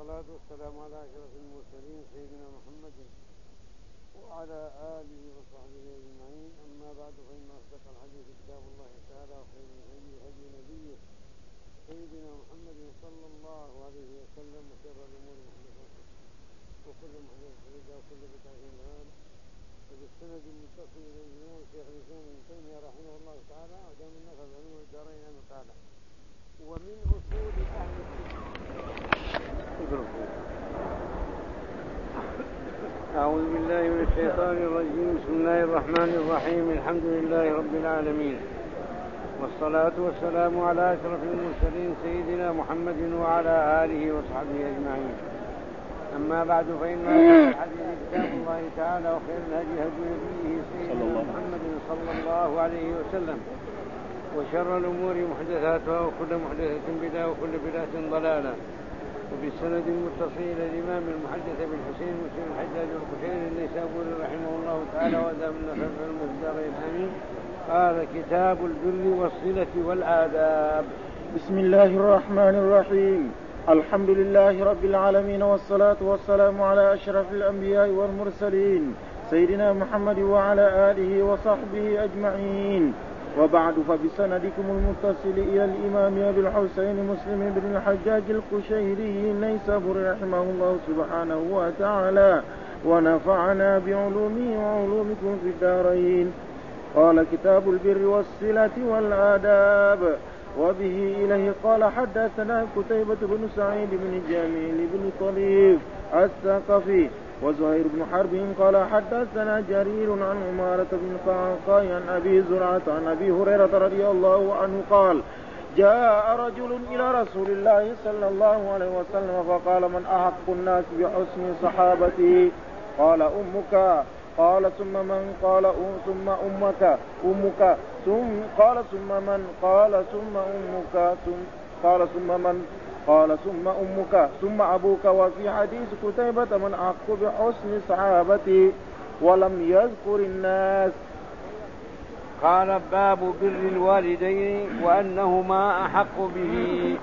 والصلاة والسلام على أشرف المرسلين سيدنا محمد وعلى آله وصحبه أجمعين. أما بعد، فإن أصدق الحديث كتاب الله تعالى، وخير الهدي هدي نبيه سيدنا محمد صلى الله عليه وسلم، وشر الأمور محدثاتها، وكل محدثة بدعة، وكل بدعة ضلالة. وبالسند المتصل إلى الإمام شيخ الإسلام ابن تيمية رحمه الله تعالى ودام النفع بعلوم الدارين أنه قال: ومن أصول أهل أعوذ بالله من الشيطان الرجيم. بسم الله الرحمن الرحيم. الحمد لله رب العالمين، والصلاة والسلام على أشرف المرسلين سيدنا محمد وعلى آله وصحبه أجمعين. أما بعد، فإن الحديث كتاب الله تعالى، وخير الهدي هدي نبيه سيدنا محمد صلى الله عليه وسلم، وشر الأمور محدثاتها، وكل محدثة بدعة، وكل بدعة ضلالة. وبالسند المتصل إلى الإمام المحدث بالحسين مسلم الحجاج القشيري النيسابوري رحمه الله تعالى ودام النفع بالمصدرين آمين. قال: كتاب البر والصلة والآداب. بسم الله الرحمن الرحيم. الحمد لله رب العالمين، والصلاة والسلام على أشرف الأنبياء والمرسلين سيدنا محمد وعلى آله وصحبه أجمعين. وبعد، فبسندكم المتصل إلى الإمام أبي الحسين مسلم بن الحجاج القشيري النيسابوري رحمه الله سبحانه وتعالى، ونفعنا بعلومه وعلومكم في الدارين. قال: كتاب البر والصلة والآداب. وبه إليه قال: حدثنا قتيبة بن سعيد بن جميل بن طليف الثقفي، وزهير بن حرب قال: حدثنا جرير عن عمارة بن قعقاع عن أبي زرعة عن أبي هريرة رضي الله عنه قال: جاء رجل إلى رسول الله صلى الله عليه وسلم فقال: من أحق الناس بحسن صحابتي؟ قال: أمك. قال: ثم من؟ قال: ثم أمك. قال: ثم من؟ قال: ثم أمك. قال: ثم من؟ قال: ثم أمك، ثم أبوك. وفي حديث قتيبة: من أحق بحسن صحابتي، ولم يذكر الناس. قال: باب بر الوالدين وأنهما أحق به.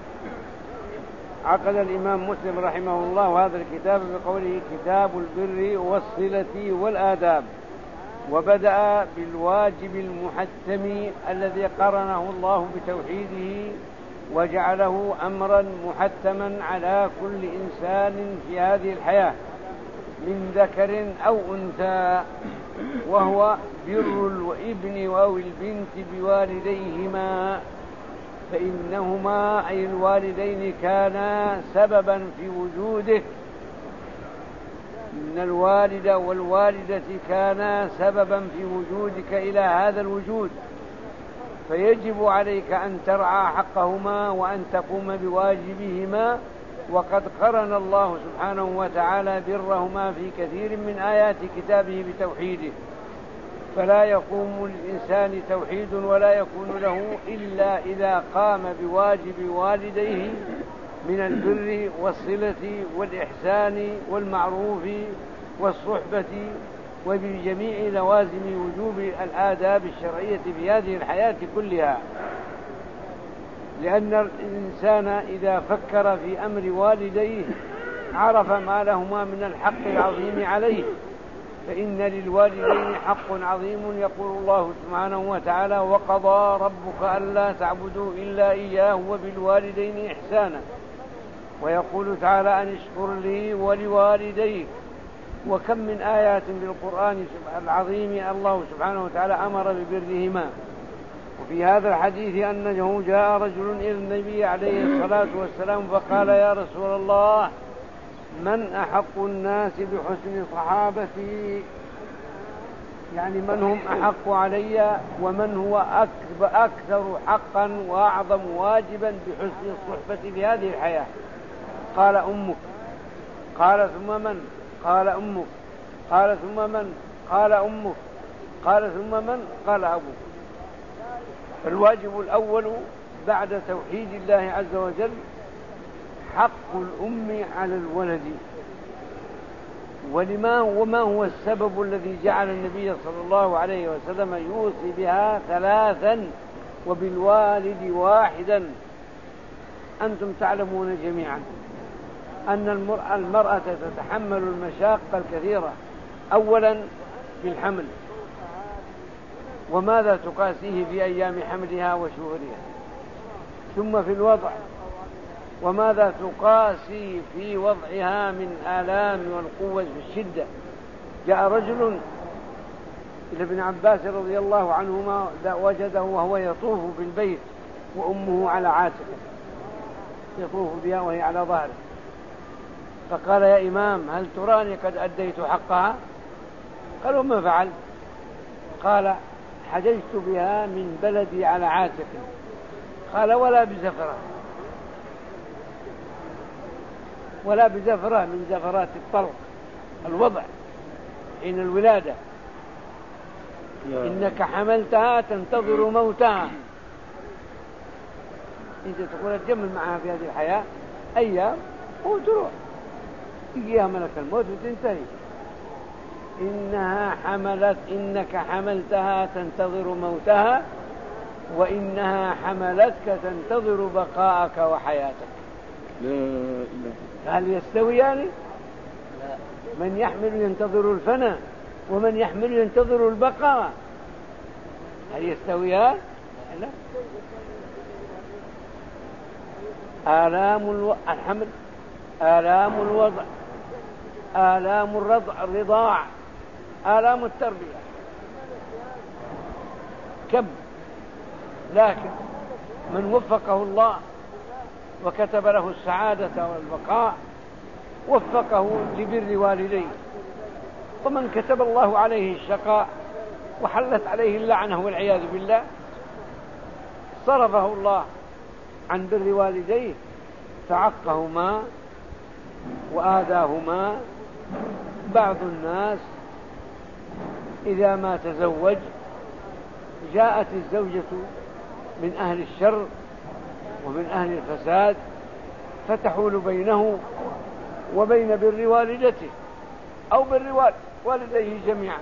عقد الإمام مسلم رحمه الله هذا الكتاب بقوله: كتاب البر والصلة والآداب، وبدأ بالواجب المحتم الذي قرنه الله بتوحيده وجعله أمرا محتما على كل إنسان في هذه الحياة من ذكر أو أنثى، وهو بر الابن أو البنت بوالديهما، فإنهما أي الوالدين كانا سببا في وجوده، إن الوالد والوالدة كانا سببا في وجودك إلى هذا الوجود، فيجب عليك أن ترعى حقهما وأن تقوم بواجبهما. وقد قرن الله سبحانه وتعالى برهما في كثير من آيات كتابه بتوحيده، فلا يقوم للإنسان توحيد ولا يكون له إلا إذا قام بواجب والديه من البر والصلة والإحسان والمعروف والصحبة، وبجميع لوازم وجوب الآداب الشرعية في هذه الحياة كلها. لأن الإنسان إذا فكر في أمر والديه عرف ما لهما من الحق العظيم عليه، فإن للوالدين حق عظيم. يقول الله سبحانه وتعالى: وقضى ربك ألا تعبدوا إلا إياه وبالوالدين إحسانا. ويقول تعالى: أن اشكر لي ولوالديك. وكم من آيات بالقرآن العظيم الله سبحانه وتعالى أمر ببرهما. وفي هذا الحديث أنه جاء رجل إلى النبي عليه الصلاة والسلام فقال: يا رسول الله، من أحق الناس بحسن صحابتي؟ يعني من هم أحق علي، ومن هو أكثر حقا وأعظم واجبا بحسن الصحبة في هذه الحياة؟ قال: أمك. قال: ثم من؟ قال: أمك. قال: ثم من؟ قال: أمك. قال: ثم من؟ قال: أبوك. فالواجب الأول بعد توحيد الله عز وجل حق الأم على الولد. وما هو السبب الذي جعل النبي صلى الله عليه وسلم يوصي بها ثلاثا وبالوالد واحدا؟ أنتم تعلمون جميعا أن المرأة تتحمل المشاق الكثيرة، أولا في الحمل، وماذا تقاسيه في أيام حملها وشهورها، ثم في الوضع، وماذا تقاسي في وضعها من آلام والقوة في الشدة. جاء رجل إلى ابن عباس رضي الله عنهما وجده وهو يطوف بالبيت وأمه على عاتقه، يطوف بها وهي على ظهره، فقال: يا إمام، هل تراني قد أديت حقها؟ قالوا: ما فعلت؟ قال: حججت بها من بلدي على عاتقي. قال: ولا بزفرة، ولا بزفرة من زفرات الطلق، الوضع حين الولادة، إنك حملتها تنتظر موتها. أنت تقول تجمل معها في هذه الحياة أيام وتروح، يجيها ملك الموت وتنتهي. إنك حملتها تنتظر موتها، وإنها حملتك تنتظر بقاءك وحياتك. لا إله. هل يستويان؟ لا. من يحمل ينتظر الفناء، ومن يحمل ينتظر البقاء، هل يستويان؟ لا. آلام الحمل، آلام الوضع، آلام الرضاع، آلام التربية كم. لكن من وفقه الله وكتب له السعادة والبقاء وفقه لبر والديه، ومن كتب الله عليه الشقاء وحلت عليه اللعنة والعياذ بالله صرفه الله عن بر والديه، فعقهما وآذاهما. بعض الناس إذا ما تزوج جاءت الزوجة من أهل الشر ومن أهل الفساد فتحول بينه وبين بر والدته أو بر والديه جميعا،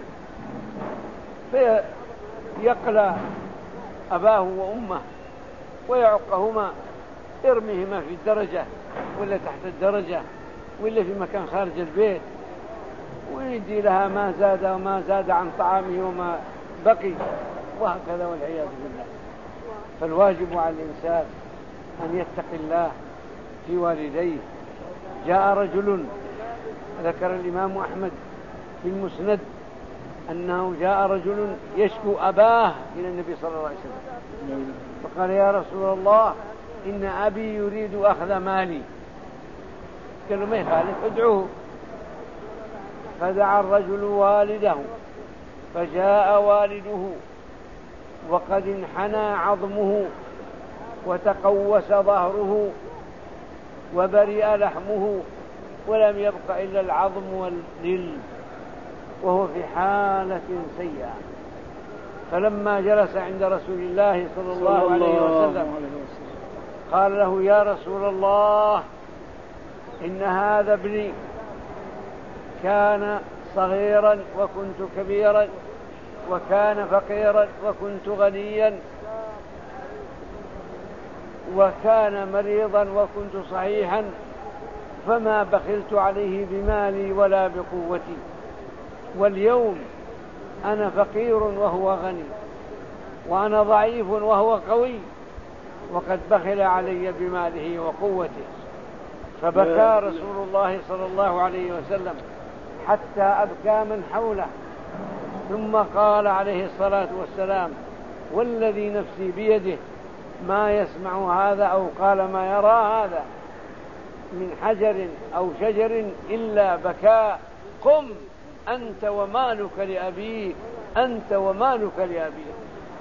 فيقلى أباه وأمه ويعقهما، يرميهما في الدرجة ولا تحت الدرجة ولا في مكان خارج البيت، ويدي لها ما زاد وما زاد عن طعامه وما بقي، وهكذا والعياذ بالله. فالواجب على الإنسان أن يتقي الله في والديه. جاء رجل، ذكر الإمام أحمد في المسند أنه جاء رجل يشكو أباه إلى النبي صلى الله عليه وسلم، فقال: يا رسول الله، إن أبي يريد أخذ مالي. قال له: ما يخالف، ادعوه. فدعا الرجل والده، فجاء والده وقد انحنى عظمه وتقوس ظهره وبرئ لحمه ولم يبق إلا العظم والجلد، وهو في حالة سيئة. فلما جلس عند رسول الله صلى الله عليه وسلم قال له: يا رسول الله، إن هذا ابني كان صغيرا وكنت كبيرا، وكان فقيرا وكنت غنيا، وكان مريضا وكنت صحيحا، فما بخلت عليه بمالي ولا بقوتي، واليوم أنا فقير وهو غني، وأنا ضعيف وهو قوي، وقد بخل علي بماله وقوته. فبكى رسول الله صلى الله عليه وسلم حتى أبكى من حوله، ثم قال عليه الصلاة والسلام: والذي نفسي بيده ما يسمع هذا، أو قال ما يرى هذا من حجر أو شجر إلا بكاء. قم أنت ومالك لأبيك، أنت ومالك لأبيك.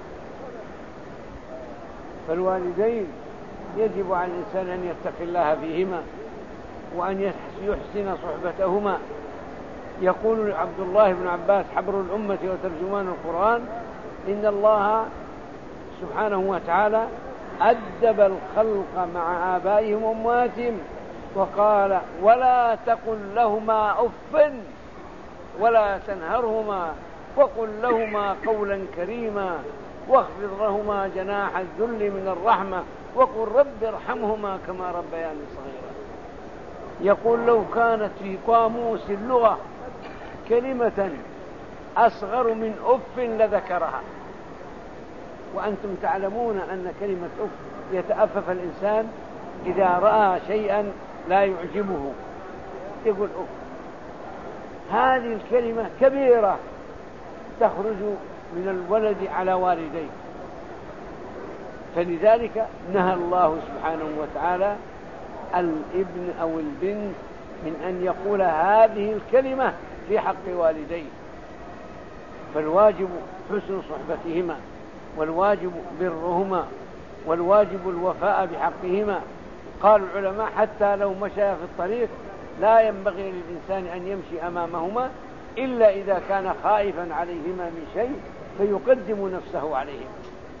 فالوالدين يجب على الإنسان أن يتقي الله فيهما وأن يحسن صحبتهما. يقول عبد الله بن عباس حبر الأمة وترجمان القرآن: إن الله سبحانه وتعالى أدب الخلق مع آبائهم وأمهاتهم، وقال: ولا تقل لهما أف ولا تنهرهما، وقل لهما قولا كريما، واخفض لهما جناح الذل من الرحمة، وقل رب ارحمهما كما ربياني صغيرا. يقول لو كانت في قاموس اللغة كلمة أصغر من أف لذكرها. وأنتم تعلمون أن كلمة أف يتأفف الإنسان إذا رأى شيئا لا يعجبه يقول أف. هذه الكلمة كبيرة تخرج من الولد على والديه، فلذلك نهى الله سبحانه وتعالى الابن أو البنت من أن يقول هذه الكلمة في حق والديه. فالواجب حسن صحبتهما، والواجب برهما، والواجب الوفاء بحقهما. قال العلماء حتى لو مشى في الطريق لا ينبغي للإنسان أن يمشي أمامهما إلا إذا كان خائفا عليهما من شيء فيقدم نفسه عليهم.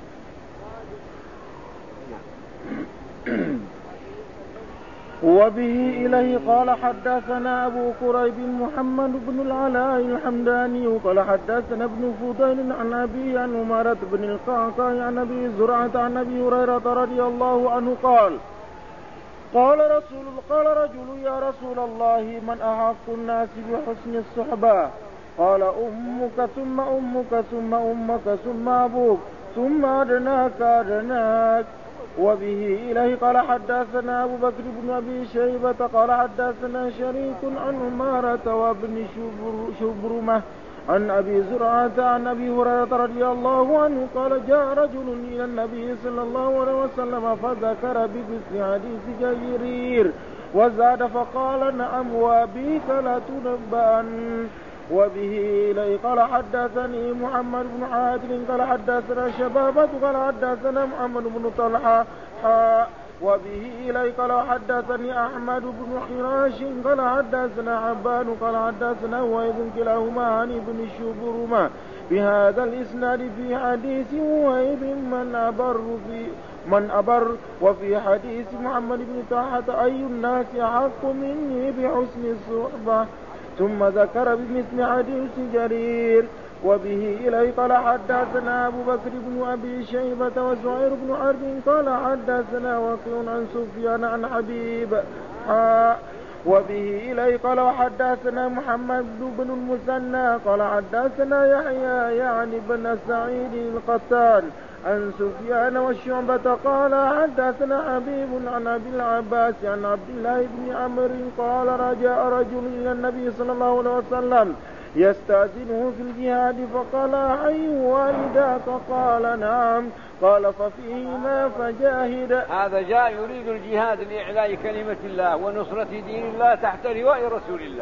وبه إليه قال حدثنا أبو كريب محمد بن العلاء الحمداني قال حدثنا ابن فضيل عن أبي عن عمارة بن القعقاع عن أبي زرعة عن أبي هريرة رضي الله عنه قال رجل يا رسول الله من أحق الناس بحسن الصحبة؟ قال أمك ثم أمك ثم أمك ثم أبوك ثم أدناك. وبه إليه قال حدثنا أبو بكر بن أبي شيبة قال حدثنا شريك عن عمارة وابن شبرمة عن أبي زرعة عن أبي هريرة رضي الله عنه قال جاء رجل إلى النبي صلى الله عليه وسلم فذكر بمثل حديث جرير وزاد فقال نعم وأبيك لا تنبأن. وبه إليه قال حدثني محمد بن عادل قال حدثنا شبابة قال حدثنا محمد بن طلحة وبه إليه قال حدثني أحمد بن حراش قال حدثنا عبان قال حدثنا وهيب كلاهما عن ابن شبرمة بهذا الإسناد في حديث وهيب من أبر وفي حديث محمد بن طلحة أي الناس أحق مني بحسن الصحبة ثم ذكر بمثل حديث جرير. وبه إليه قال حدثنا أبو بكر بن أبي شيبة وزهير بن حرب قال حدثنا وكيع عن سفيان عن حبيب وبه إليه قال حدثنا محمد بن المثنى قال حدثنا يحيى يعني بن سعيد القتال عن سفيان والشعبة قال حدثنا حبيب عن أبي العباس عن عبد الله بن عمرو قال رجاء رجل إلى النبي صلى الله عليه وسلم يستأذنه في الجهاد فقال أي والداك؟ قال نعم. قال ففيهما فجاهد. هذا جاء يريد الجهاد لإعلاء كلمة الله ونصرة دين الله تحت لواء رسول الله،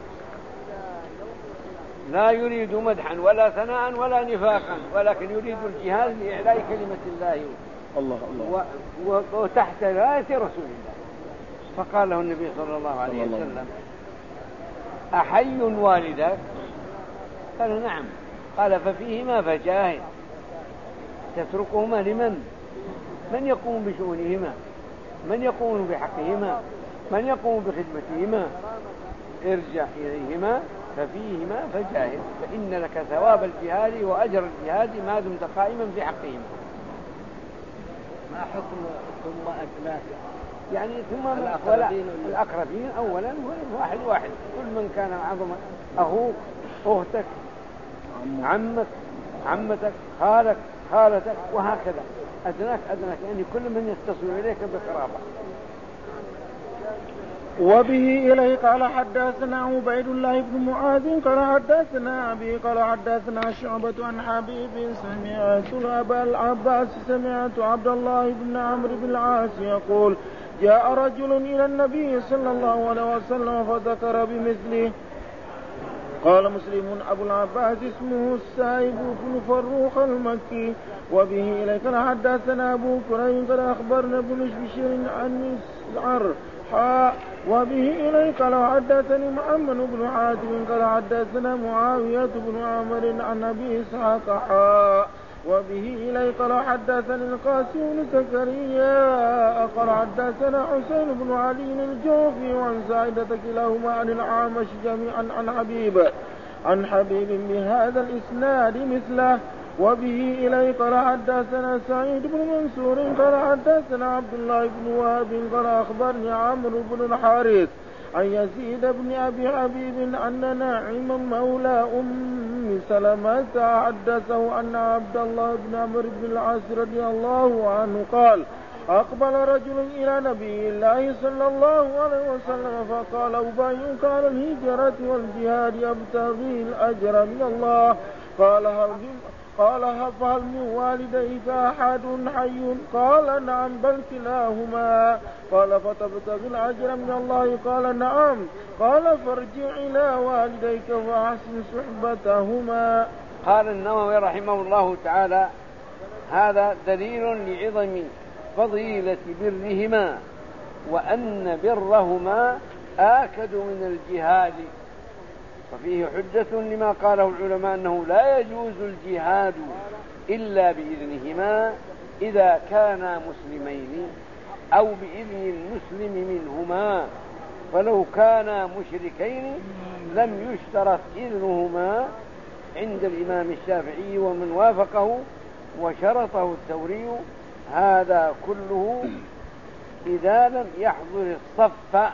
لا يريد مدحا ولا ثناء ولا نفاقا، ولكن يريد الجهاد لإعلاء كلمة الله وتحت راية رسول الله. فقال له النبي صلى الله عليه وسلم أحي والدك؟ قال نعم. قال ففيهما فجاهد. تتركهما لمن؟ من يقوم بشؤونهما، من يقوم بحقهما، من يقوم بخدمتهما. ارجع إليهما ففيهما فجاهد فإن لك ثواب الجهاد وأجر الجهاد ما دمت قائما في حقهما. ما حكم ثم أدناك؟ يعني ثم الأقربين أولا واحد كل من كان عظما، أخوك، أختك، عمك، عمتك، خالك، خالتك، وهكذا. أدناك يعني كل من يتصل إليك بقرابة. وبه إليه قال حدثنا عبيد الله بن معاذ قال حدثنا أبي قال حدثنا شعبة عن حبيب سمعت أبا العباس سمعت عبد الله بن عمرو بن العاص يقول جاء رجل إلى النبي صلى الله عليه وسلم فذكر بمثله. قال مسلم أبو العباس اسمه السائب بن فروخ المكي. وبه إليه قال حدثنا أبو كريم قال أخبرنا بن بشير عن مسعر وبه إليه قال حدثني محمد بن حاتم قال حدثنا معاوية بن عمرو عن أبي إسحاق وبه إليه قال حدثني القاسم بن زكريا قال حدثنا حسين بن علي الجوفي وعن سعيدة كلاهما عن الأعمش جميعا عن حبيب بهذا الإسناد مثله. وبه إليه قال حدثنا سعيد بن منصور قال حدثنا عبد الله بن وهب قال أخبرني عمرو بن الحارث عن يزيد بن أبي حبيب أن ناعما مولى أم سلمة حدثه أن عبد الله بن عمرو بن العاص رضي الله عنه قال أقبل رجل إلى نبي الله صلى الله عليه وسلم فقال أبايعك على الهجرة والجهاد أبتغي الأجر من الله. قال فهل من والديك أحد حي؟ قال نعم بل كلاهما. قال فتبتغي الأجر من الله؟ قال نعم. قال فارجع إلى والديك فأحسن صحبتهما. قال النووي رحمه الله تعالى هذا دليل لعظم فضيلة برهما وأن برهما آكد من الجهاد، وفيه حجة لما قاله العلماء أنه لا يجوز الجهاد إلا بإذنهما إذا كانا مسلمين أو بإذن المسلم منهما، فلو كانا مشركين لم يشترط إذنهما عند الإمام الشافعي ومن وافقه وشرطه الثوري. هذا كله إذا لم يحضر الصف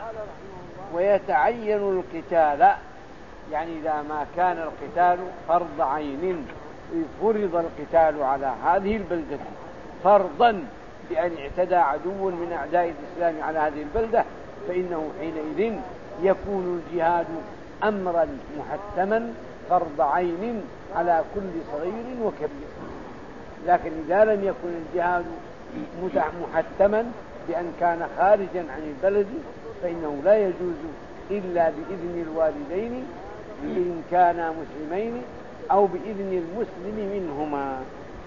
ويتعين القتال، يعني إذا ما كان القتال فرض عين فرض القتال على هذه البلدة فرضا بأن اعتدى عدو من أعداء الإسلام على هذه البلدة، فإنه حينئذ يكون الجهاد أمرا محتما فرض عين على كل صغير وكبير. لكن إذا لم يكن الجهاد محتما بأن كان خارجا عن البلد فإنه لا يجوز إلا بإذن الوالدين إن كانا مسلمين أو بإذن المسلم منهما،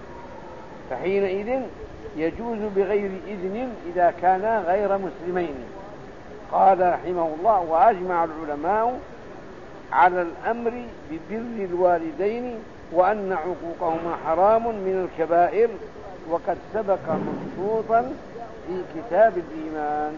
فحينئذ يجوز بغير إذن إذا كانا غير مسلمين. قال رحمه الله وأجمع العلماء على الأمر ببر الوالدين وأن عقوقهما حرام من الكبائر، وقد سبق مبسوطا في كتاب الإيمان.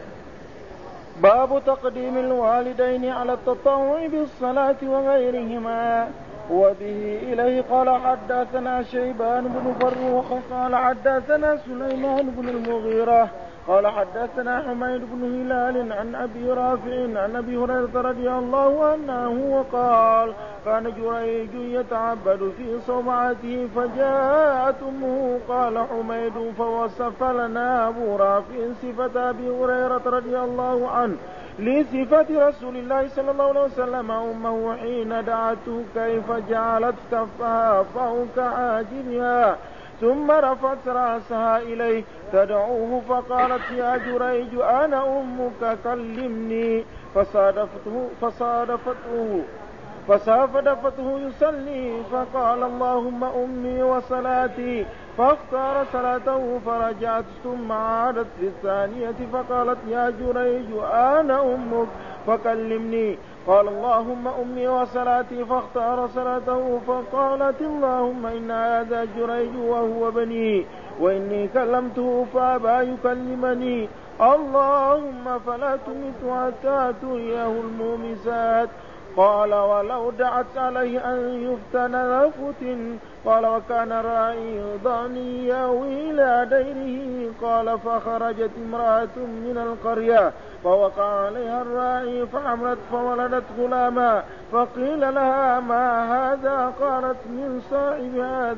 باب تقديم الوالدين على التطوع بالصلاة وغيرهما. وبه إليه قال حدثنا شيبان بن فروخ قال حدثنا سليمان بن المغيرة قال حدثنا حميد بن هلال عن أبي رافع عن أبي هريرة رضي الله عنه وقال كان جريج يتعبد في صومعته فجاءت أمه. قال حميد فوصف لنا أبو رافع صفة أبي هريرة رضي الله عنه لصفة رسول الله صلى الله عليه وسلم أمه حين دعته كيف جعلت كفها فوق عاجبها ثم رفعت رأسها إليه تدعوه فقالت يا جريج أنا أمك كلمني فصادفته يصلي فقال اللهم أمي وصلاتي فاختار صلاته فرجعت ثم عادت في الثانية فقالت يا جريج أنا أمك فكلمني قال اللهم أمي وصلاتي فاختار صلاته فقالت اللهم إن هذا جريج وهو بني وإني كلمته فأبى يكلمني اللهم فلا تمت حتى تريه المومسات. قال ولو دعت عليه أن يفتن لفتن. قال وكان راعي ضاني يأوي إلى ديره. قال فخرجت امرأة من القرية فوقع عليها الراعي فحملت فولدت غلاما فقيل لها ما هذا؟ قالت من صاحب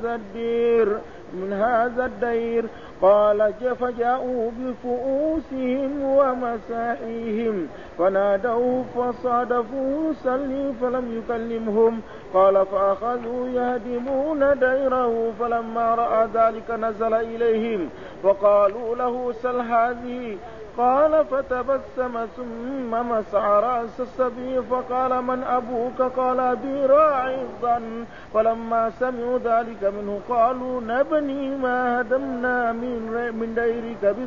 هذا الدير. قال فجاءوا بفؤوسهم ومساحيهم فنادوه فصادفوه يصلي فلم يكلمهم. قال فأخذوا يهدمون ديره فلما رأى ذلك نزل إليهم وقالوا له سل هذه. قال فتبسم ثم مسح رأس الصبي فقال من أبوك؟ قال أبي راعي الظن. فلما سمعوا ذلك منه قالوا نبني ما هدمنا من ديرك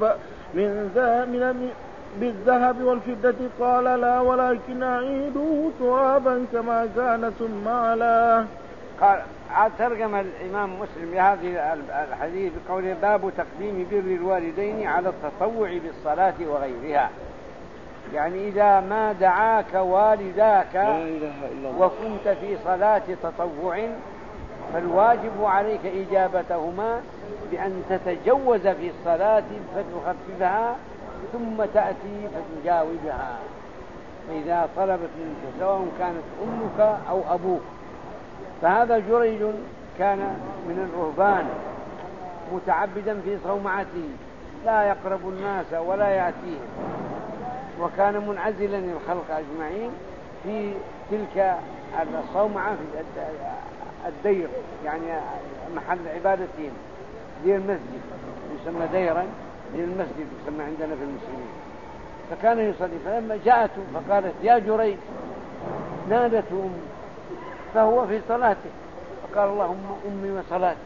بالذهب والفضة. قال لا ولكن أعيدوه ترابا كما كان ثم علاه. قال ترجم الإمام مسلم لهذه الحديث بقوله باب تقديم بر الوالدين على التطوع بالصلاة وغيرها، يعني إذا ما دعاك والداك وكنت في صلاة تطوع فالواجب عليك إجابتهما بأن تتجوز في الصلاة فتخففها ثم تأتي فتجاوبها، فإذا طلبت منك سواء كانت أمك أو أبوك. فهذا جريج كان من الرهبان متعبدا في صومعته، لا يقرب الناس ولا يأتيهم، وكان منعزلا الخلق أجمعين في تلك الصومعة في الدير، يعني محل عبادتهم، دير المسجد يسمى ديرا، دير المسجد يسمى عندنا في المسلمين. فكان يصلي، فلما جاءته فقالت يا جريج، نادته أمه فهو في صلاته، فقال اللهم أمي وصلاتي،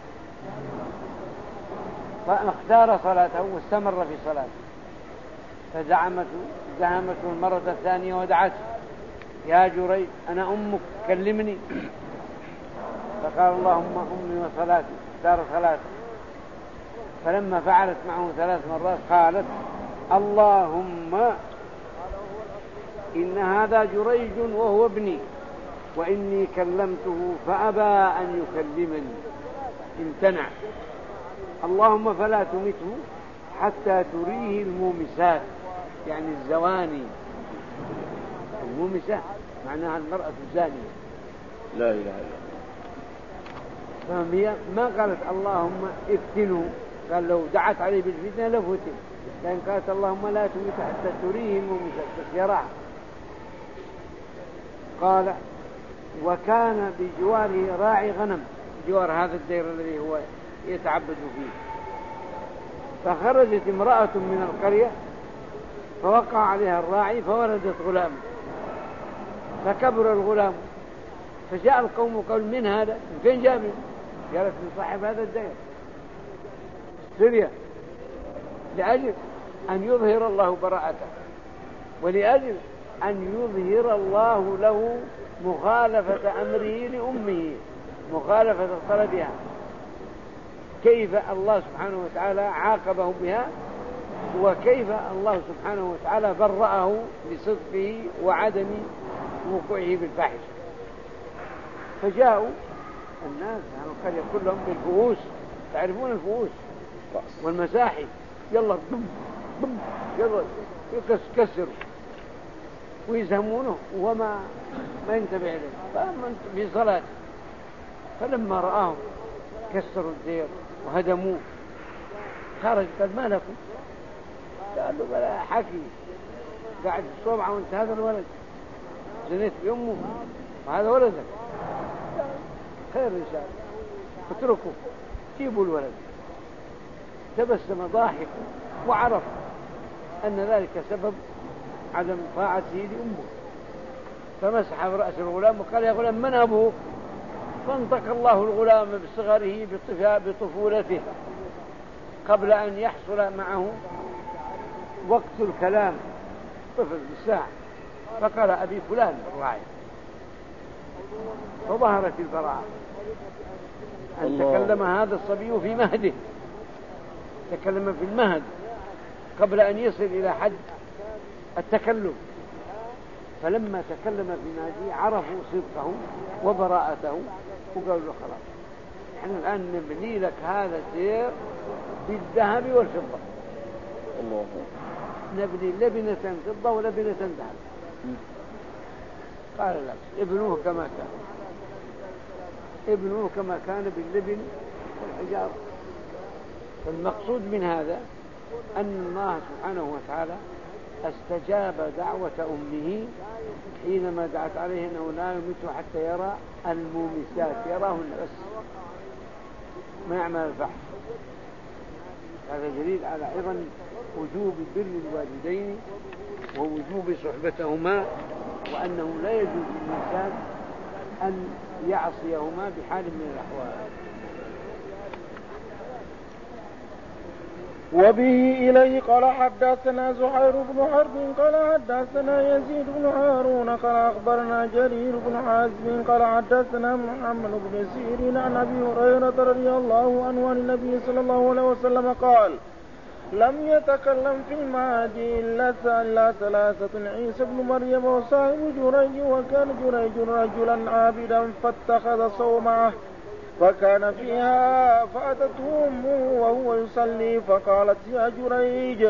فاختار صلاته واستمر في صلاته. فزعمته المرة الثانية ودعته يا جريج أنا أمك كلمني، فقال اللهم أمي وصلاتي، اختار صلاته. فلما فعلت معه 3 مرات قالت اللهم إن هذا جريج وهو ابني، وإني كلمته فأبى أن يكلمني، امتنع، اللهم فلا تمته حتى تريه المومسات، يعني الزواني. المومسة معناها المرأة الزانية، لا إله إلا الله. فهي ما قالت اللهم افتنه، قال لو دعت عليه بالفتنة لفتن، لأن قالت اللهم لا تمته حتى تريه المومسات، بس يراها. قال وكان بجواره راعي غنم، جوار هذا الدير الذي هو يتعبد فيه. فخرجت امرأة من القرية فوقع عليها الراعي فولدت غلام، فكبر الغلام، فجاء القوم وقال من هذا؟ من فين جاء منه؟ قالت من صاحب هذا الدير سوريا، لأجل أن يظهر الله براءته، ولأجل أن يظهر الله له مخالفة أمره لأمه، مخالفة طلبها، كيف الله سبحانه وتعالى عاقبه بها، وكيف الله سبحانه وتعالى برأه بصدقه وعدم وقوعه بالفاحشة. فجاءوا الناس عن القرية كلهم بالفؤوس، تعرفون الفؤوس والمساحي، يلا بم بم يلا يكسروا ويزهمونه وما ينتبه إليه، فأما في صلاة. فلما رآهم كسروا الدير وهدموه خرج قال ما لكم؟ قالوا بلا حكي قاعد في الصومعة وانت هذا الولد زنيت بأمه وهذا ولدك، خير إن شاء الله اتركوا جيبوا الولد. تبسم ضاحك وعرف أن ذلك سبب عدم طاعته لأمه، فمسح برأس الغلام وقال يا غلام من أبوه؟ فانطق الله الغلام بصغره بطفولته قبل أن يحصل معه وقت الكلام، طفل بالساعة، فقال أبي فلان الراعي، فظهرت البراءة. أن تكلم هذا الصبي في مهده، تكلم في المهد قبل أن يصل إلى حد التكلم. فلما تكلم في نادي عرفوا صدقه وبراءته، وقالوا له خلاص نحن الآن نبني لك هذا الدير بالذهب والفضة، الله، نبني لبنة فضة ولبنة ذهب. قال لا، ابنوه كما كان، ابنوه كما كان باللبن والحجار. فالمقصود من هذا أن الله سبحانه وتعالى استجاب دعوة أمه حينما دعت عليه أنه لا يمت حتى يرى المومسات، يراهن بس ما يعمل الفحش. هذا دليل على أيضا وجوب بر الوالدين ووجوب صحبتهما، وأنه لا يجوز للإنسان أن يعصيهما بحال من الأحوال. وبه إليه قال حدثنا زهير بن حرب قال حدثنا يزيد بن هارون قال أخبرنا جرير بن حازم قال حدثنا محمد بن سيرين عن أبي هريرة رضي الله عنه عن النبي صلى الله عليه وسلم قال لم يتكلم في المهدي إلا 3 عيسى بن مريم وصاحب جريج، وكان جريج رجلا عابدا فاتخذ صومعه فكان فيها، فأتته أمه وهو يصلي فقالت يا جريج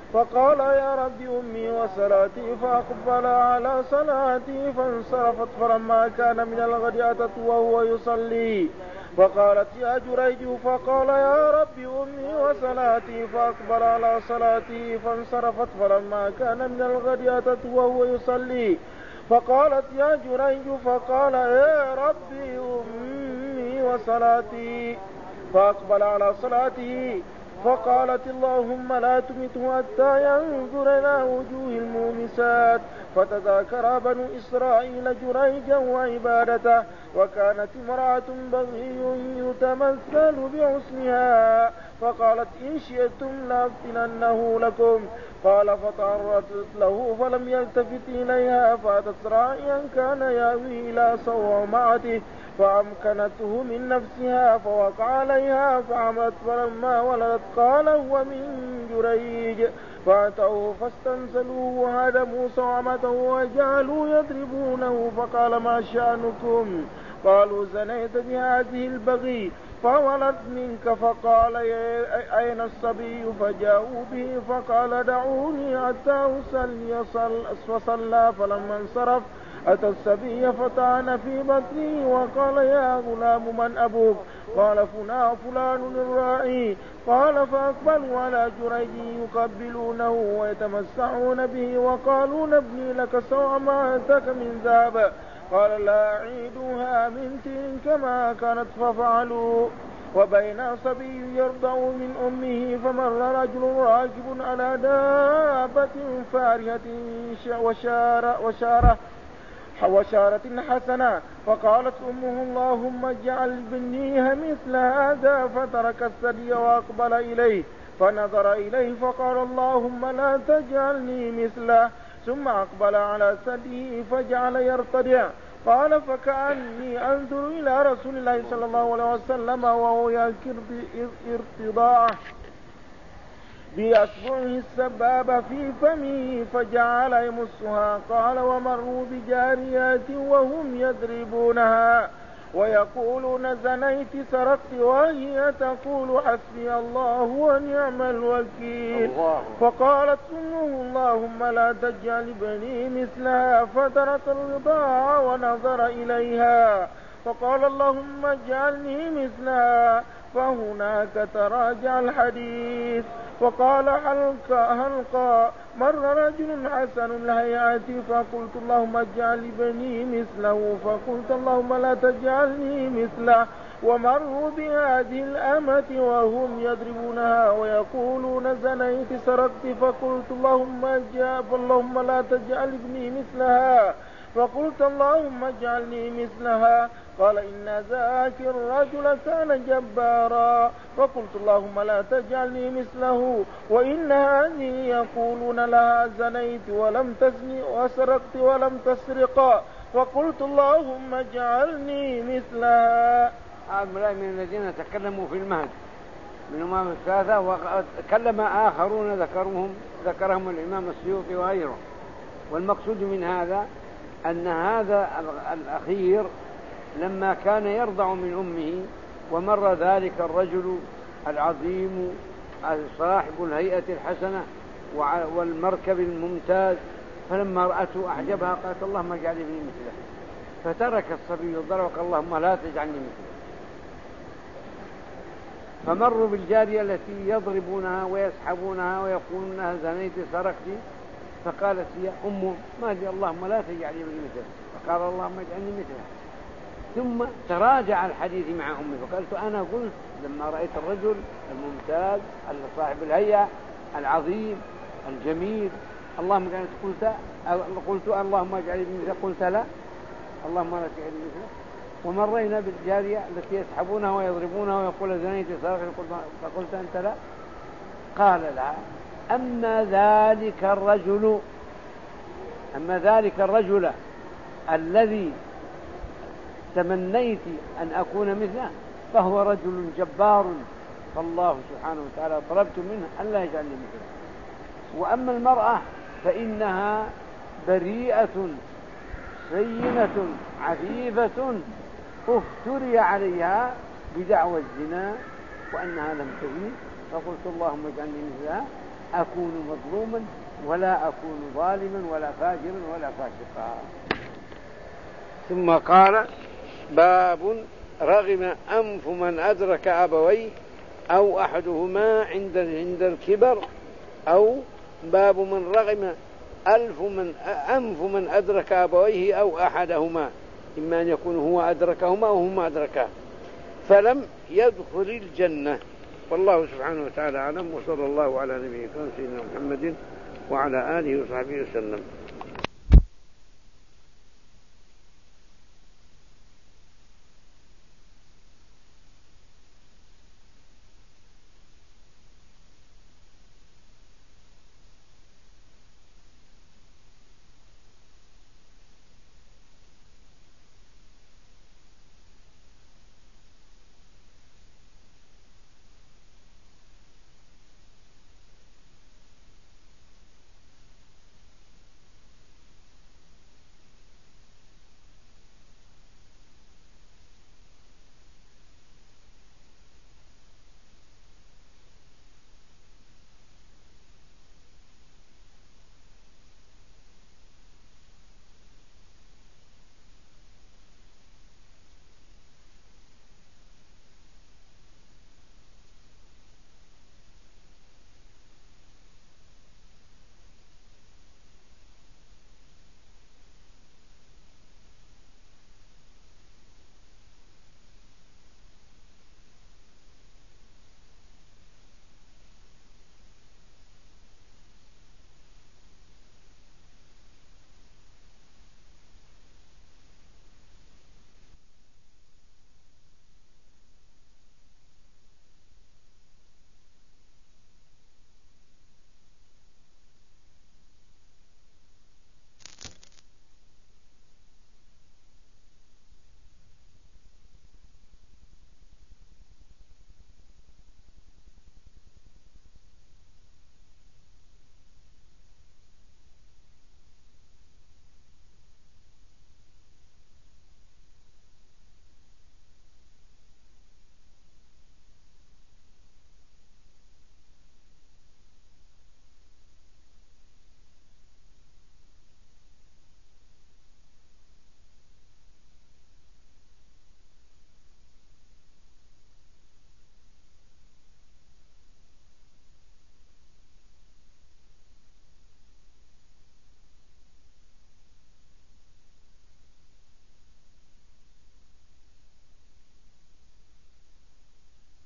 فقال يا رب أمي وصلاتي، فأقبل على صلاتي فانصرفت. فلما كان من الغد أتت وهو يصلي فقالت يا جريج، فقال يا رب أمي وصلاتي، فأقبل على صلاتي فانصرفت. فلما كان من الغد أتت وهو يصلي فقالت يا جريج، فقال يا ربي أمي وصلاتي، فأقبل على صلاته. فقالت اللهم لا تمته حتى ينظر إلى وجوه المومسات. فتذاكر بنو إسرائيل جريجا وعبادته، وكانت امرأة بغي يتمثل بحسنها، فقالت إن شئتم لأفتننه لكم. قال فتعرضت له فلم يلتفت إليها، فأتت راعيا كان يأوي إلى صومعته فأمكنته من نفسها فوقع عليها فعمت. فلما ولدت قال هو من جريج، فأتوه فاستنزلوه وهدموا صومعته وجعلوا يضربونه. فقال ما شأنكم؟ قالوا زنيت بهذه البغي فولد منك. فقال أين الصبي؟ فجاءوا به فقال دعوني حتى أصلي. فصلى. فلما انصرف أتى الصبي فطعن في بطنه وقال يا غلام من أبوك؟ قال فلان الراعي. قال فأقبلوا على جريج يقبلونه ويتمسحون به وقالوا نبني لك صومعتك من ذهب. قال لا أعيدوها من تين كما كانت ففعلوا. وبين صبي يرضع من أمه فمر رجل راكب على دابة فارهة وشارة حسنة، فقالت أمه اللهم اجعل بنيها مثل هذا. فترك الثدي وأقبل إليه فنظر إليه فقال اللهم لا تجعلني مثله. ثم أقبل على ثديه فجعل يرتدع. قال فكأني أنظر إلى رسول الله صلى الله عليه وسلم وهو ينكر ارتضاعه بأصبعه السبابة في فمه فجعل يمسها. قال ومروا بجاريات وهم يضربونها ويقولون زنيت سرقت، وهي تقول حسبي الله ونعم الوكيل. فقالت أمه اللهم لا تجعل بني مثلها. فترك الرضاع ونظر إليها فقال اللهم اجعلني مثلها. فهناك تراجع الحديث. وقال حلقا مر رجل حسن الهيئة فقلت اللهم اجعل بني مثله، فقلت اللهم لا تجعلني مثله. ومروا بهذه الأمة وهم يضربونها ويقولون زنيت سرقت، فقلت اللهم لا تجعل ابني مثلها، فقلت اللهم اجعلني مثلها. قال إن ذاك الرجل كان جبارا. فقلت اللهم لا تجعلني مثله، وإن هذه يقولون لها زنيت ولم تزني وسرقت ولم تسرقا. فقلت اللهم اجعلني مثلها. هؤلاء من الذين تكلموا في المهد من أمام الثلاثة، وتكلم آخرون ذكرهم الإمام السيوطي وغيره. والمقصود من هذا أن هذا الأخير لما كان يرضع من أمه ومر ذلك الرجل العظيم صاحب الهيئة الحسنة والمركب الممتاز، فلما رأته أعجبها قالت اللهم اجعل ابني مثله. فترك الصبي الضرع وقال اللهم لا تجعلني مثله. فمروا بالجارية التي يضربونها ويسحبونها ويقولون انها زنيت سرقت، فقالت هي أمه ما دي اللهم لا تجعلني مثله، فقال اللهم اجعلني مثله. ثم تراجع الحديث مع أمي فقالت أنا قلت لما رأيت الرجل الممتاز صاحب الهيئة العظيم الجميل اللهم قلت اللهم اجعلني مثله، قلت لا اللهم لا تجعلني مثله. ومرينا بالجارية التي يسحبونها ويضربونها ويقول زنيت سرقت، فقلت أنت لا. قال لها أما ذلك الرجل الذي تمنيت أن أكون مثله فهو رجل جبار، فالله سبحانه وتعالى طلبت منه أن لا يجعلني مثله. وأما المرأة فإنها بريئة سينة عفيفة افتري عليها بدعوى الزنا وأنها لم تزني، فقلت اللهم اجعلني مثلها. أكون مظلوما ولا أكون ظالما ولا فاجرا ولا فاسقا. ثم قال: باب رغم أنف من أدرك أبويه أو أحدهما عند الكبر، أو باب من رغم أنف من أدرك أبويه أو أحدهما، إما أن يكون هو أدركهما أو هما أدركاه فلم يدخل الجنة. والله سبحانه وتعالى أعلم، وصلى الله على نبينا سيدنا محمد وعلى آله وصحبه وسلم.